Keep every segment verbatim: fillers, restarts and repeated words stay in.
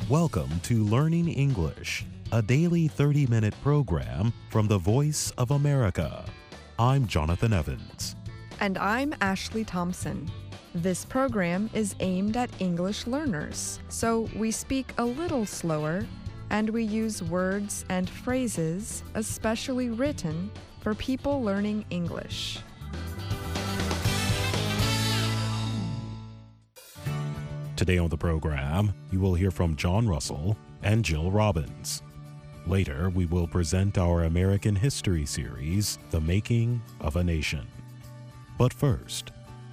Welcome to Learning English, a daily thirty minute program from the Voice of America. I'm Jonathan Evans. And I'm Ashley Thompson. This program is aimed at English learners, so we speak a little slower and we use words and phrases especially written for people learning English. Today on the program, you will hear from John Russell and Jill Robbins. Later, we will present our American History series, The Making of a Nation. But first,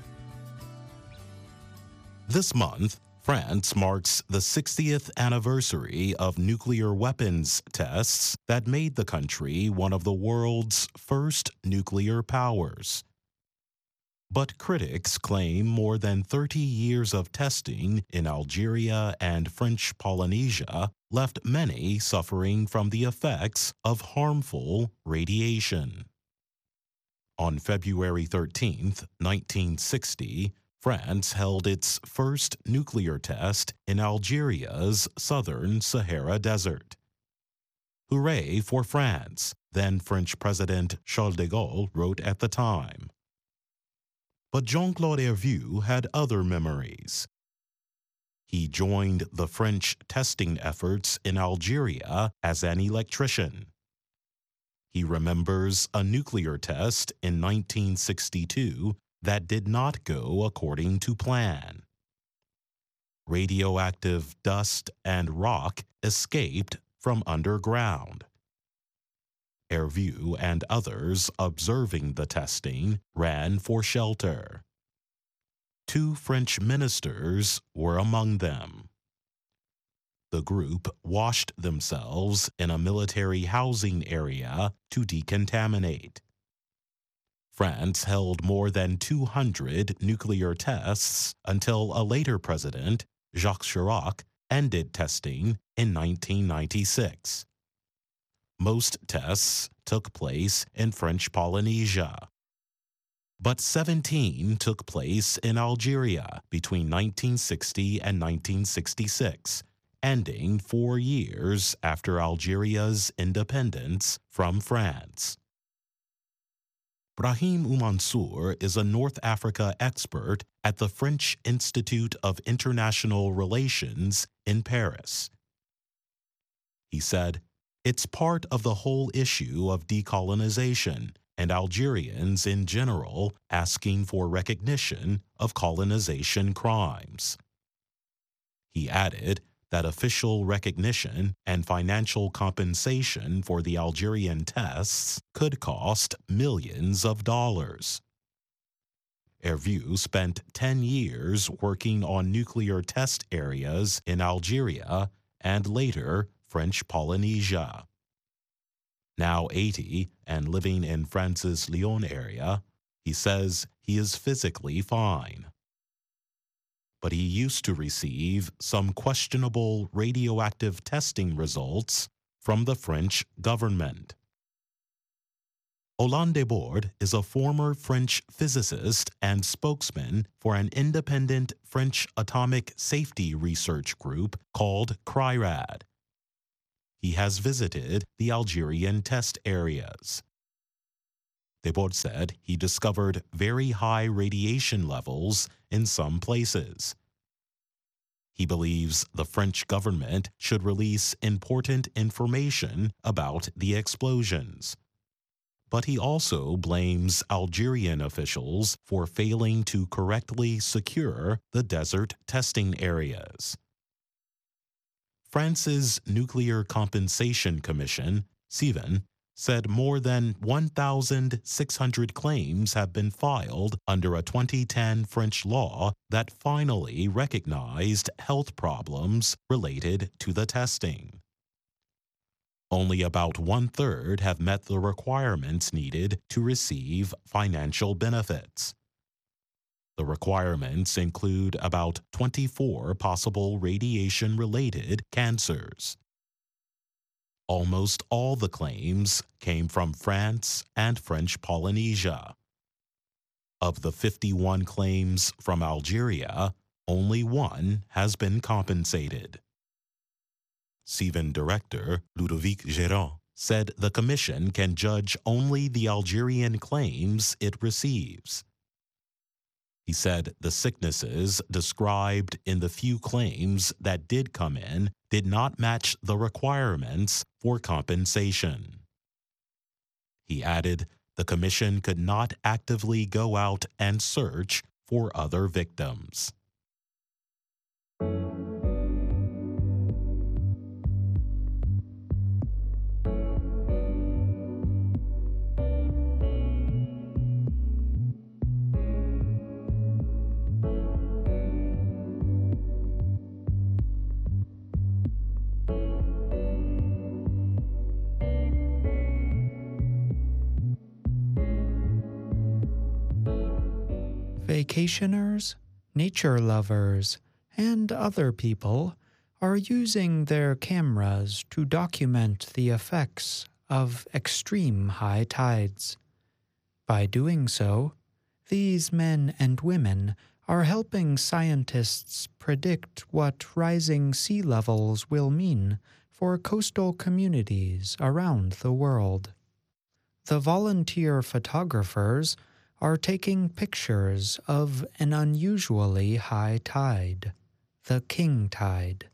this month, France marks the sixtieth anniversary of nuclear weapons tests that made the country one of the world's first nuclear powers. But critics claim more than thirty years of testing in Algeria and French Polynesia left many suffering from the effects of harmful radiation. On February thirteenth, nineteen sixty, France held its first nuclear test in Algeria's southern Sahara Desert. Hooray for France, then French President Charles de Gaulle wrote at the time. But Jean-Claude Hervieux had other memories. He joined the French testing efforts in Algeria as an electrician. He remembers a nuclear test in nineteen sixty-two that did not go according to plan. Radioactive dust and rock escaped from underground. Hervieux and others observing the testing ran for shelter. Two French ministers were among them. The group washed themselves in a military housing area to decontaminate. France held more than two hundred nuclear tests until a later president, Jacques Chirac, ended testing in nineteen ninety-six. Most tests took place in French Polynesia. But seventeen took place in Algeria between nineteen sixty and nineteen sixty-six, ending four years after Algeria's independence from France. Brahim Oumansour is a North Africa expert at the French Institute of International Relations in Paris. He said, "It's part of the whole issue of decolonization and Algerians in general asking for recognition of colonization crimes." He added that official recognition and financial compensation for the Algerian tests could cost millions of dollars. Hervieux spent ten years working on nuclear test areas in Algeria and later French Polynesia. Now eighty and living in France's Lyon area, he says he is physically fine. But he used to receive some questionable radioactive testing results from the French government. Alain Desbordes is a former French physicist and spokesman for an independent French atomic safety research group called CRIRAD. He has visited the Algerian test areas. Desbordes said he discovered very high radiation levels in some places. He believes the French government should release important information about the explosions. But he also blames Algerian officials for failing to correctly secure the desert testing areas. France's Nuclear Compensation Commission, CEVN, said more than one thousand six hundred claims have been filed under a twenty ten French law that finally recognized health problems related to the testing. Only about one-third have met the requirements needed to receive financial benefits. The requirements include about twenty-four possible radiation-related cancers. Almost all the claims came from France and French Polynesia. Of the fifty-one claims from Algeria, only one has been compensated. CIVIN director Ludovic Géron said the commission can judge only the Algerian claims it receives. He said the sicknesses described in the few claims that did come in did not match the requirements for compensation. He added the commission could not actively go out and search for other victims. Vacationers, nature lovers, and other people are using their cameras to document the effects of extreme high tides. By doing so, these men and women are helping scientists predict what rising sea levels will mean for coastal communities around the world. The volunteer photographers are taking pictures of an unusually high tide, the king tide.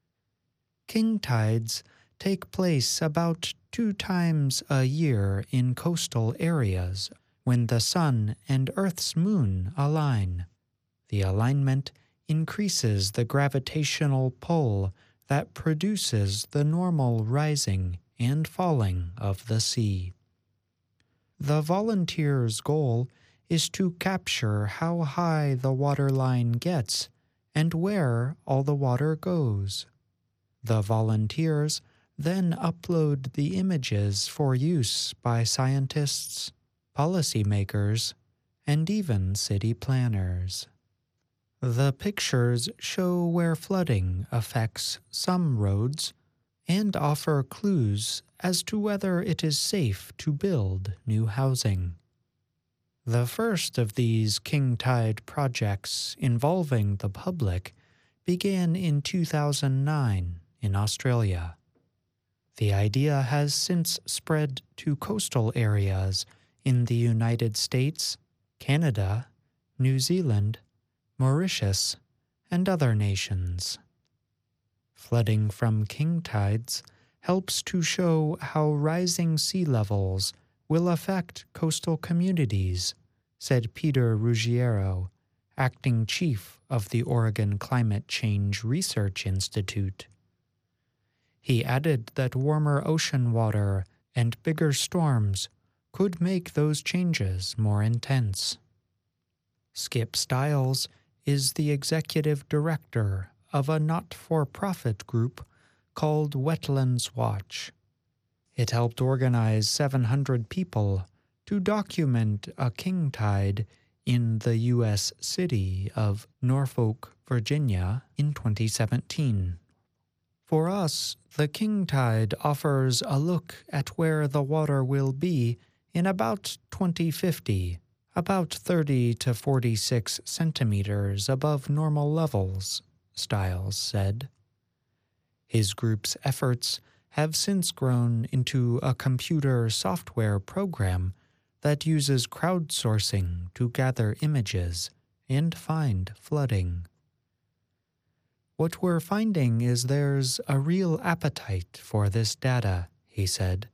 King tides take place about two times a year in coastal areas when the sun and Earth's moon align. The alignment increases the gravitational pull that produces the normal rising and falling of the sea. The volunteers' goal is to capture how high the waterline gets and where all the water goes. The volunteers then upload the images for use by scientists, policymakers, and even city planners. The pictures show where flooding affects some roads and offer clues as to whether it is safe to build new housing. The first of these king tide projects involving the public began in two thousand nine in Australia. The idea has since spread to coastal areas in the United States, Canada, New Zealand, Mauritius, and other nations. Flooding from king tides helps to show how rising sea levels will affect coastal communities, said Peter Ruggiero, acting chief of the Oregon Climate Change Research Institute. He added that warmer ocean water and bigger storms could make those changes more intense. Skip Stiles is the executive director of a not-for-profit group called Wetlands Watch. It helped organize seven hundred people to document a king tide in the U S city of Norfolk, Virginia in twenty seventeen. For us, the king tide offers a look at where the water will be in about twenty fifty, about thirty to forty-six centimeters above normal levels, Stiles said. His group's efforts have since grown into a computer software program that uses crowdsourcing to gather images and find flooding. What we're finding is there's a real appetite for this data, he said.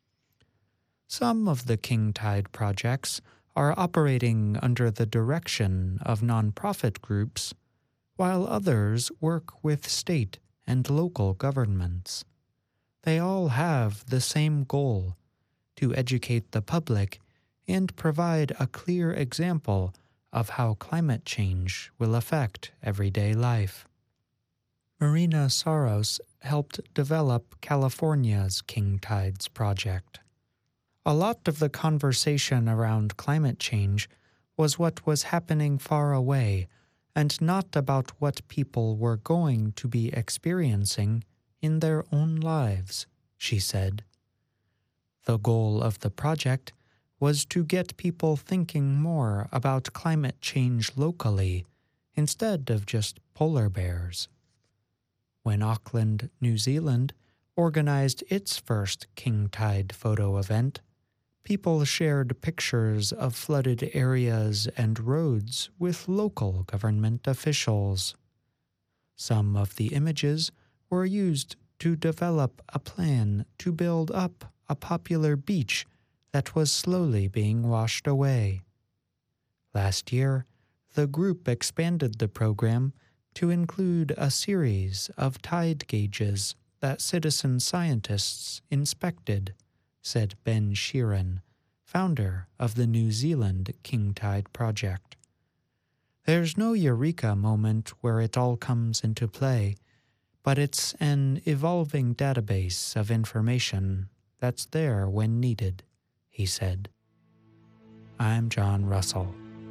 Some of the king tide projects are operating under the direction of nonprofit groups, while others work with state and local governments. They all have the same goal, to educate the public and provide a clear example of how climate change will affect everyday life. Marina Saros helped develop California's King Tides project. A lot of the conversation around climate change was what was happening far away and not about what people were going to be experiencing in their own lives, she said. The goal of the project was to get people thinking more about climate change locally instead of just polar bears. When Auckland, New Zealand, organized its first King Tide photo event, people shared pictures of flooded areas and roads with local government officials. Some of the images were used to develop a plan to build up a popular beach that was slowly being washed away. Last year, the group expanded the program to include a series of tide gauges that citizen scientists inspected, said Ben Sheeran, founder of the New Zealand King Tide Project. There's no eureka moment where it all comes into play, but it's an evolving database of information that's there when needed, he said. I'm John Russell.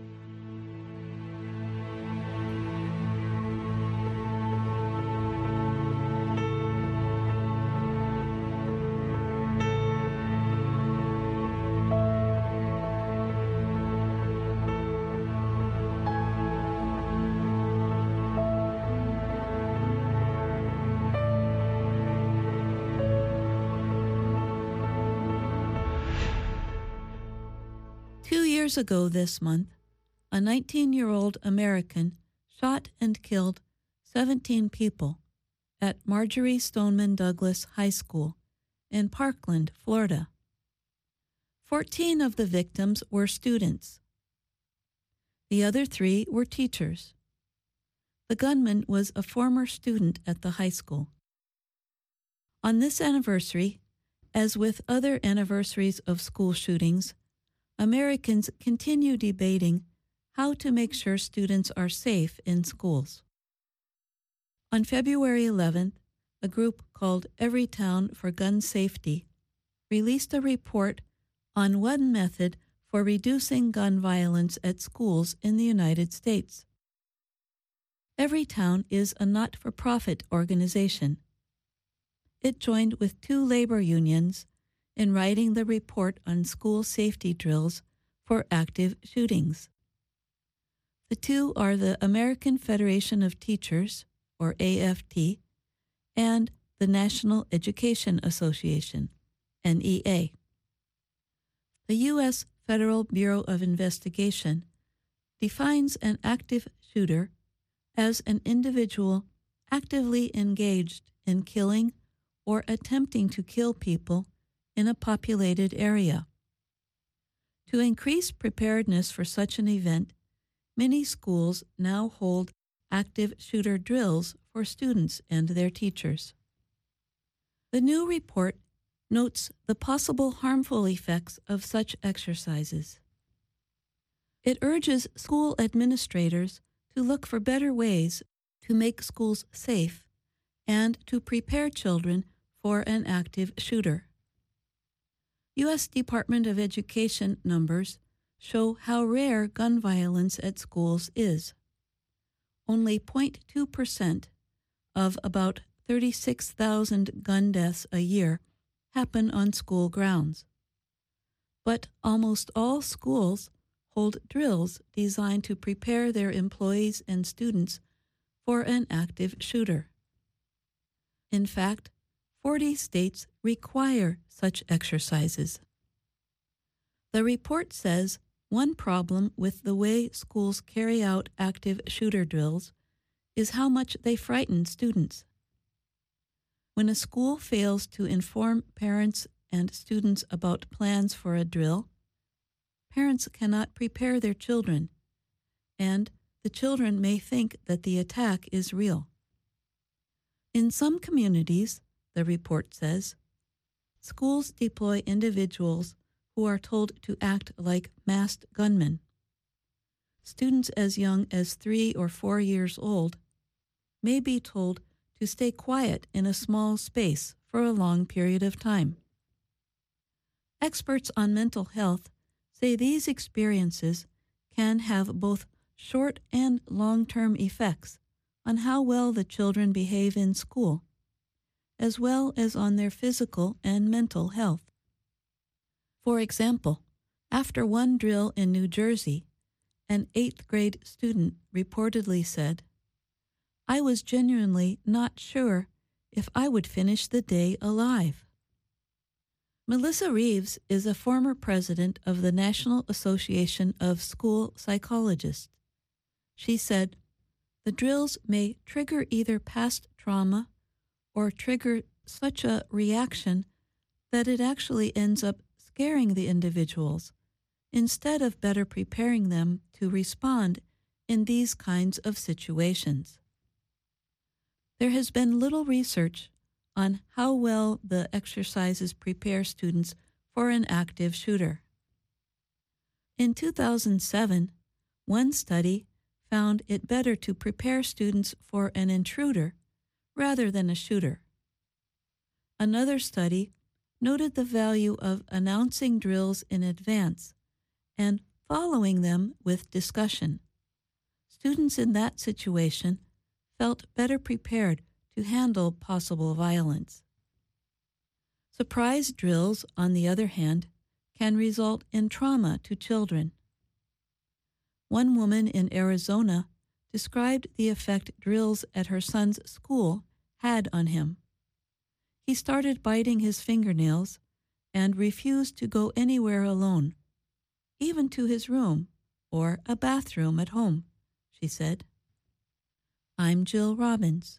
Two years ago this month, a nineteen-year-old American shot and killed seventeen people at Marjorie Stoneman Douglas High School in Parkland, Florida. Fourteen of the victims were students. The other three were teachers. The gunman was a former student at the high school. On this anniversary, as with other anniversaries of school shootings, Americans continue debating how to make sure students are safe in schools. On February eleventh, a group called Everytown for Gun Safety released a report on one method for reducing gun violence at schools in the United States. Everytown is a not-for-profit organization. It joined with two labor unions in writing the report on school safety drills for active shootings. The two are the American Federation of Teachers, or A F T, and the National Education Association, N E A. The U S Federal Bureau of Investigation defines an active shooter as an individual actively engaged in killing or attempting to kill people in a populated area. To increase preparedness for such an event, many schools now hold active shooter drills for students and their teachers. The new report notes the possible harmful effects of such exercises. It urges school administrators to look for better ways to make schools safe and to prepare children for an active shooter. U S Department of Education numbers show how rare gun violence at schools is. Only zero point two percent of about thirty-six thousand gun deaths a year happen on school grounds. But almost all schools hold drills designed to prepare their employees and students for an active shooter. In fact, forty states require such exercises. The report says one problem with the way schools carry out active shooter drills is how much they frighten students. When a school fails to inform parents and students about plans for a drill, parents cannot prepare their children, and the children may think that the attack is real. In some communities, the report says, schools deploy individuals who are told to act like masked gunmen. Students as young as three or four years old may be told to stay quiet in a small space for a long period of time. Experts on mental health say these experiences can have both short and long-term effects on how well the children behave in school, as well as on their physical and mental health. For example, after one drill in New Jersey, an eighth grade student reportedly said, I was genuinely not sure if I would finish the day alive. Melissa Reeves is a former president of the National Association of School Psychologists. She said, "The drills may trigger either past trauma or trigger such a reaction that it actually ends up scaring the individuals instead of better preparing them to respond in these kinds of situations." There has been little research on how well the exercises prepare students for an active shooter. In two thousand seven, one study found it better to prepare students for an intruder rather than a shooter. Another study noted the value of announcing drills in advance and following them with discussion. Students in that situation felt better prepared to handle possible violence. Surprise drills, on the other hand, can result in trauma to children. One woman in Arizona described the effect drills at her son's school had on him. He started biting his fingernails and refused to go anywhere alone, even to his room or a bathroom at home, she said. I'm Jill Robbins.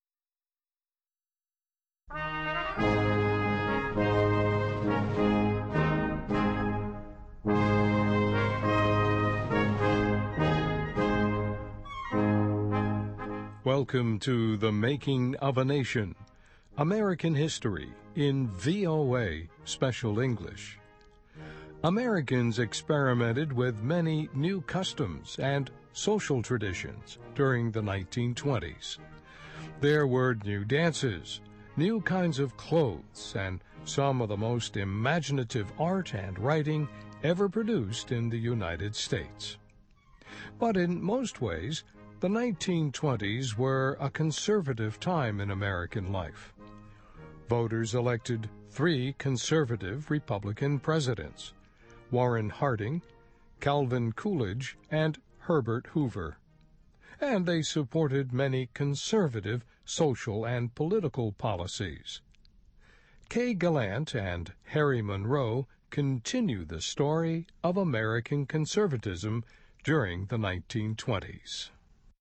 Welcome to The Making of a Nation, American History in V O A Special English. Americans experimented with many new customs and social traditions during the nineteen twenties. There were new dances, new kinds of clothes, and some of the most imaginative art and writing ever produced in the United States. But in most ways, the nineteen twenties were a conservative time in American life. Voters elected three conservative Republican presidents: Warren Harding, Calvin Coolidge, and Herbert Hoover. And they supported many conservative social and political policies. Kay Gallant and Harry Monroe continue the story of American conservatism during the nineteen twenties.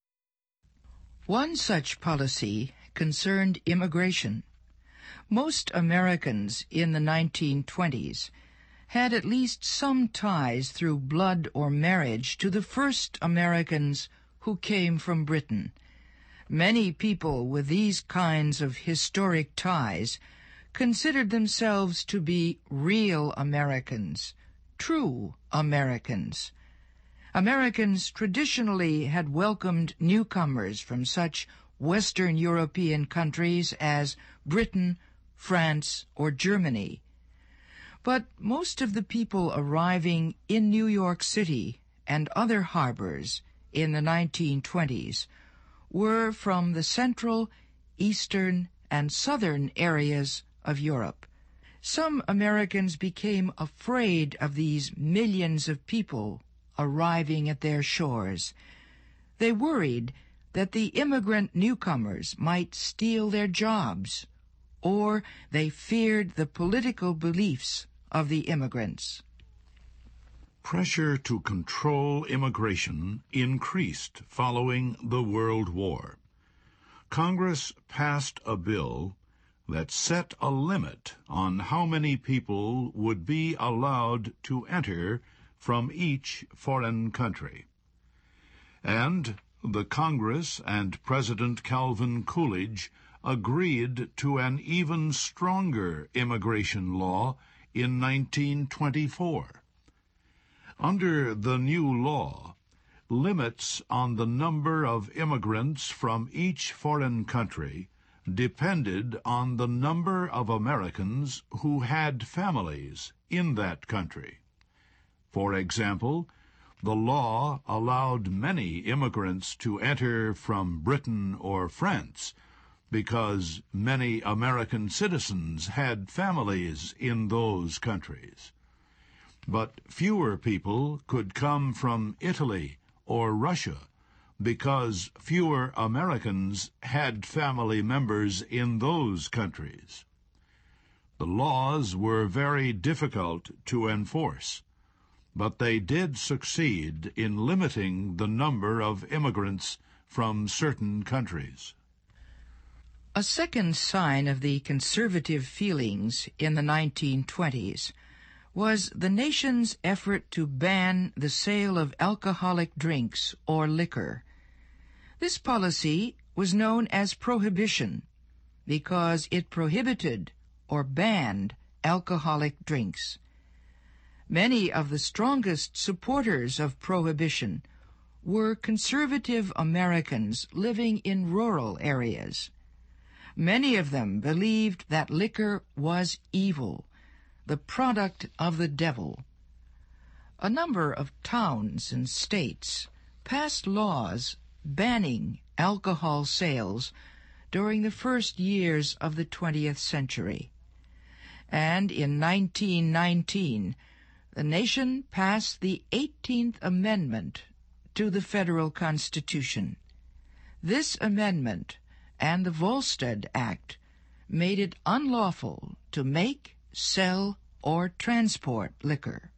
One such policy concerned immigration. Most Americans in the nineteen twenties had at least some ties through blood or marriage to the first Americans who came from Britain. Many people with these kinds of historic ties considered themselves to be real Americans, true Americans. Americans traditionally had welcomed newcomers from such Western European countries as Britain, France, or Germany. But most of the people arriving in New York City and other harbors in the nineteen twenties were from the central, eastern, and southern areas of Europe. Some Americans became afraid of these millions of people arriving at their shores. They worried that the immigrant newcomers might steal their jobs, or they feared the political beliefs of the immigrants. Pressure to control immigration increased following the World War. Congress passed a bill that set a limit on how many people would be allowed to enter from each foreign country. And the Congress and President Calvin Coolidge agreed to an even stronger immigration law in nineteen twenty-four. Under the new law, limits on the number of immigrants from each foreign country depended on the number of Americans who had families in that country. For example, the law allowed many immigrants to enter from Britain or France because many American citizens had families in those countries. But fewer people could come from Italy or Russia because fewer Americans had family members in those countries. The laws were very difficult to enforce, but they did succeed in limiting the number of immigrants from certain countries. A second sign of the conservative feelings in the nineteen twenties was the nation's effort to ban the sale of alcoholic drinks or liquor. This policy was known as prohibition because it prohibited or banned alcoholic drinks. Many of the strongest supporters of prohibition were conservative Americans living in rural areas. Many of them believed that liquor was evil, the product of the devil. A number of towns and states passed laws banning alcohol sales during the first years of the twentieth century. And in nineteen nineteen, the nation passed the eighteenth Amendment to the federal Constitution. This amendment and the Volstead Act made it unlawful to make, sell, or transport liquor.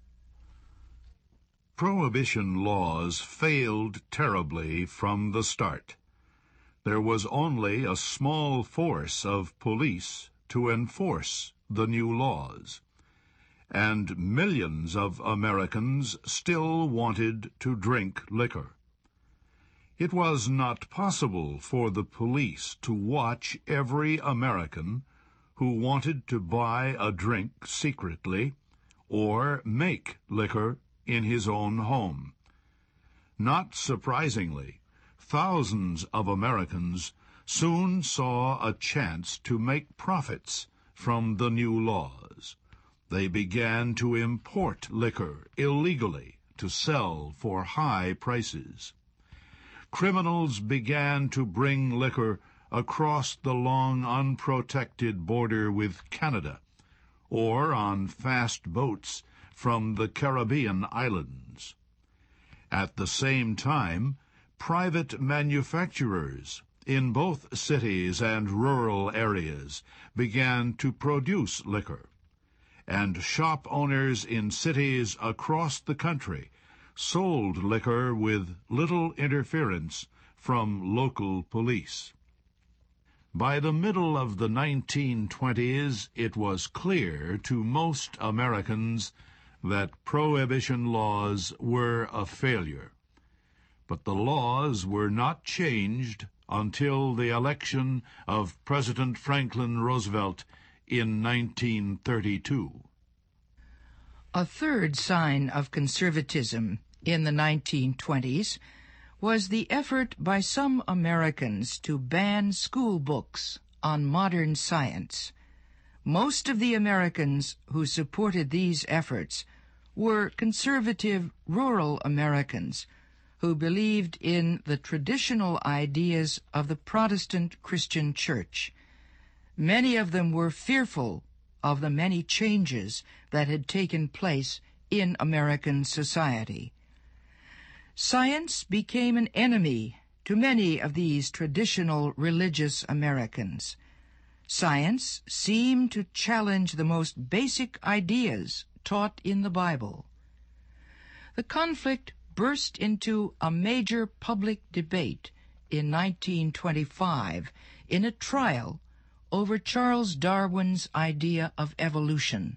Prohibition laws failed terribly from the start. There was only a small force of police to enforce the new laws, and millions of Americans still wanted to drink liquor. It was not possible for the police to watch every American who wanted to buy a drink secretly or make liquor in his own home. Not surprisingly, thousands of Americans soon saw a chance to make profits from the new laws. They began to import liquor illegally to sell for high prices. Criminals began to bring liquor across the long unprotected border with Canada, or on fast boats from the Caribbean islands. At the same time, private manufacturers in both cities and rural areas began to produce liquor, and shop owners in cities across the country sold liquor with little interference from local police. By the middle of the nineteen twenties, it was clear to most Americans that prohibition laws were a failure. But the laws were not changed until the election of President Franklin Roosevelt in nineteen thirty-two. A third sign of conservatism in the nineteen twenties was the effort by some Americans to ban school books on modern science. Most of the Americans who supported these efforts were conservative rural Americans who believed in the traditional ideas of the Protestant Christian Church. Many of them were fearful of the many changes that had taken place in American society. Science became an enemy to many of these traditional religious Americans. Science seemed to challenge the most basic ideas taught in the Bible. The conflict burst into a major public debate in nineteen twenty-five in a trial over Charles Darwin's idea of evolution.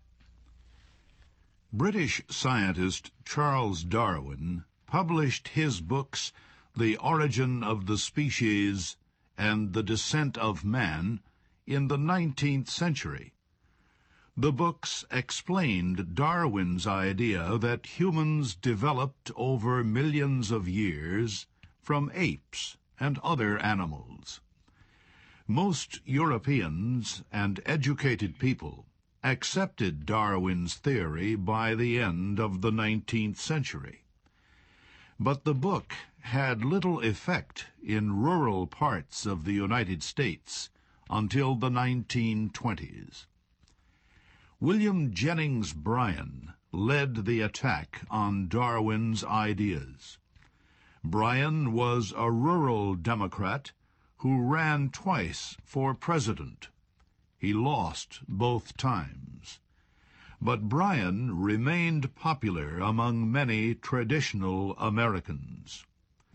British scientist Charles Darwin published his books The Origin of the Species and The Descent of Man in the nineteenth century. The books explained Darwin's idea that humans developed over millions of years from apes and other animals. Most Europeans and educated people accepted Darwin's theory by the end of the nineteenth century. But the book had little effect in rural parts of the United States until the nineteen twenties. William Jennings Bryan led the attack on Darwin's ideas. Bryan was a rural Democrat who ran twice for president. He lost both times. But Bryan remained popular among many traditional Americans.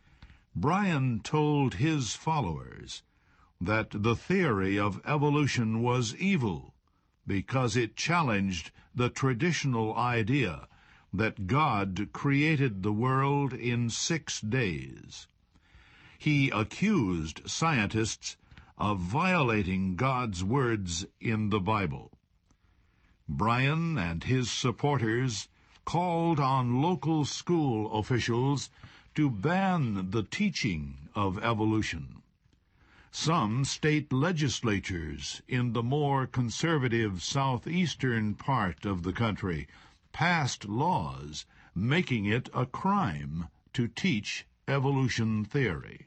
Bryan told his followers that the theory of evolution was evil because it challenged the traditional idea that God created the world in six days. He accused scientists of violating God's words in the Bible. Bryan and his supporters called on local school officials to ban the teaching of evolution. Some state legislatures in the more conservative southeastern part of the country passed laws making it a crime to teach evolution theory.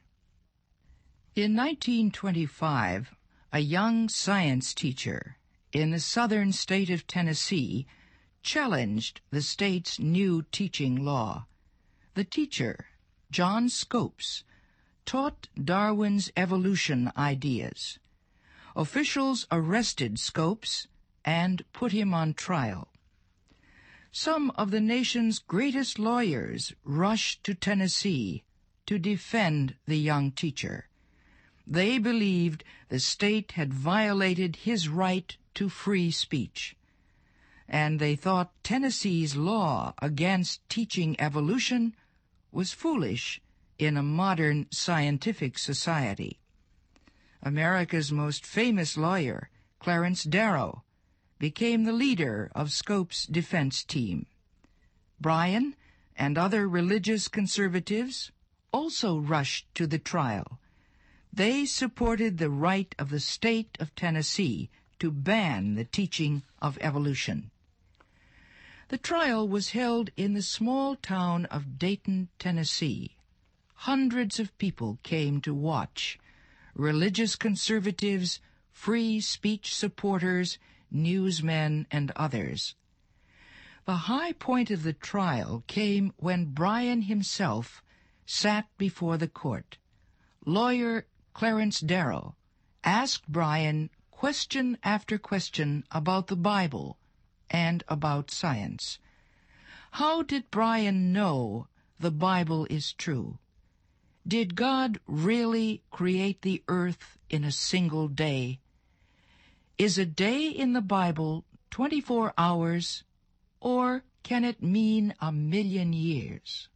In nineteen twenty-five, a young science teacher in the southern state of Tennessee challenged the state's new teaching law. The teacher, John Scopes, taught Darwin's evolution ideas. Officials arrested Scopes and put him on trial. Some of the nation's greatest lawyers rushed to Tennessee to defend the young teacher. They believed the state had violated his right to free speech, and they thought Tennessee's law against teaching evolution was foolish in a modern scientific society. America's most famous lawyer, Clarence Darrow, became the leader of Scopes' defense team. Bryan and other religious conservatives also rushed to the trial. They supported the right of the state of Tennessee to ban the teaching of evolution. The trial was held in the small town of Dayton, Tennessee. Hundreds of people came to watch: religious conservatives, free speech supporters, newsmen, and others. The high point of the trial came when Bryan himself sat before the court. Lawyer Clarence Darrow asked Bryan question after question about the Bible and about science. How did Bryan know the Bible is true? Did God really create the earth in a single day? Is a day in the Bible twenty-four hours, or can it mean a million years?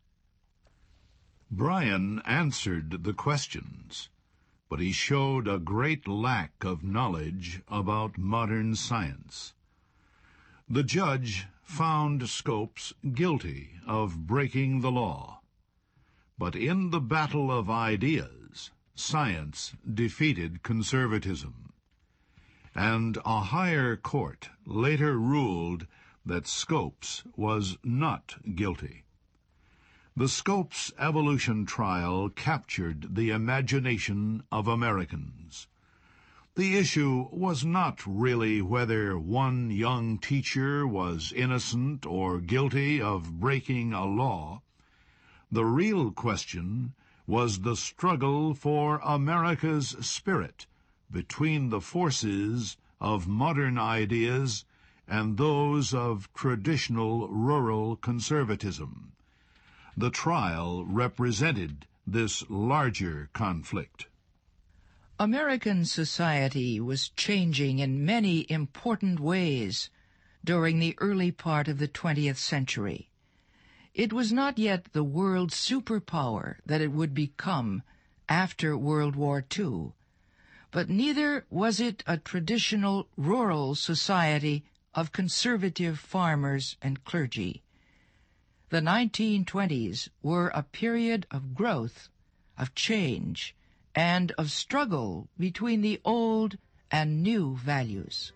Bryan answered the questions, but he showed a great lack of knowledge about modern science. The judge found Scopes guilty of breaking the law. But in the battle of ideas, science defeated conservatism. And a higher court later ruled that Scopes was not guilty. The Scopes evolution trial captured the imagination of Americans. The issue was not really whether one young teacher was innocent or guilty of breaking a law. The real question was the struggle for America's spirit between the forces of modern ideas and those of traditional rural conservatism. The trial represented this larger conflict. American society was changing in many important ways during the early part of the twentieth century. It was not yet the world superpower that it would become after World War Two, but neither was it a traditional rural society of conservative farmers and clergy. The nineteen twenties were a period of growth, of change, and of struggle between the old and new values.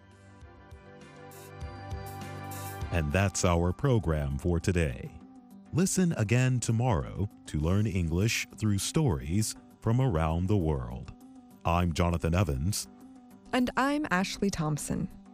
And that's our program for today. Listen again tomorrow to learn English through stories from around the world. I'm Jonathan Evans. And I'm Ashley Thompson.